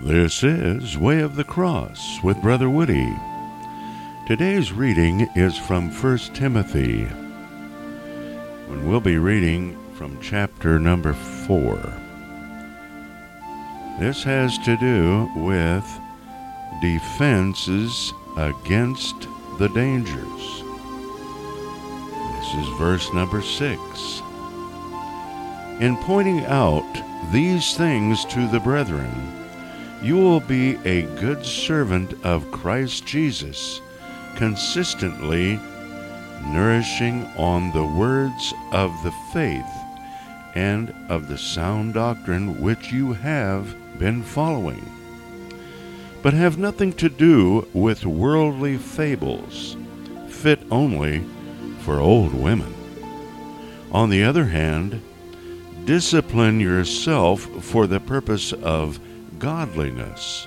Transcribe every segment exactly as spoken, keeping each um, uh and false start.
This is Way of the Cross with Brother Woody. Today's reading is from First Timothy, when we'll be reading from chapter number four. This has to do with defenses against the dangers. This is verse number six. In pointing out these things to the brethren, you will be a good servant of Christ Jesus, consistently nourishing on the words of the faith and of the sound doctrine which you have been following. But have nothing to do with worldly fables, fit only for old women. On the other hand, discipline yourself for the purpose of godliness.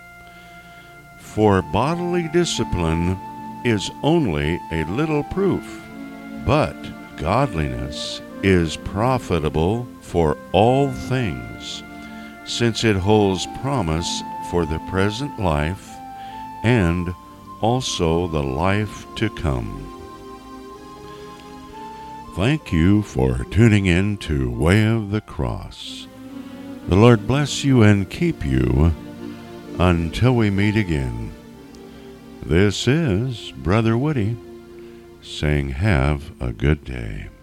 For bodily discipline is only a little proof, but godliness is profitable for all things, since it holds promise for the present life and also the life to come. Thank you for tuning in to Way of the Cross. The Lord bless you and keep you until we meet again. This is Brother Woody saying have a good day.